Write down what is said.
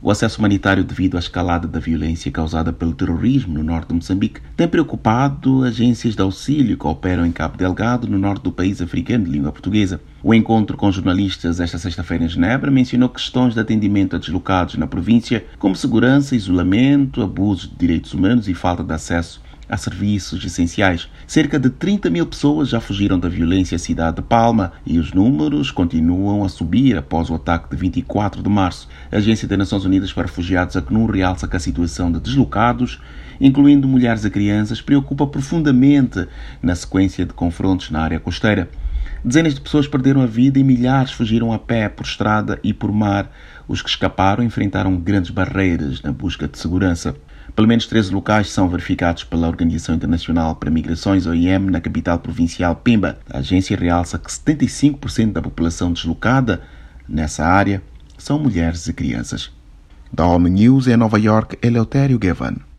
O acesso humanitário devido à escalada da violência causada pelo terrorismo no norte de Moçambique tem preocupado agências de auxílio que operam em Cabo Delgado, no norte do país africano de língua portuguesa. O encontro com jornalistas esta sexta-feira em Genebra mencionou questões de atendimento a deslocados na província, como segurança, isolamento, abusos de direitos humanos e falta de acesso a serviços essenciais. Cerca de 30 mil pessoas já fugiram da violência à cidade de Palma e os números continuam a subir após o ataque de 24 de março. A Agência das Nações Unidas para Refugiados, a ACNUR, realça que a situação de deslocados, incluindo mulheres e crianças, preocupa profundamente na sequência de confrontos na área costeira. Dezenas de pessoas perderam a vida e milhares fugiram a pé por estrada e por mar. Os que escaparam enfrentaram grandes barreiras na busca de segurança. Pelo menos 13 locais são verificados pela Organização Internacional para Migrações, OIM, na capital provincial Pemba. A agência realça que 75% da população deslocada nessa área são mulheres e crianças. Da ONU News em Nova York, Eleutério Gavan.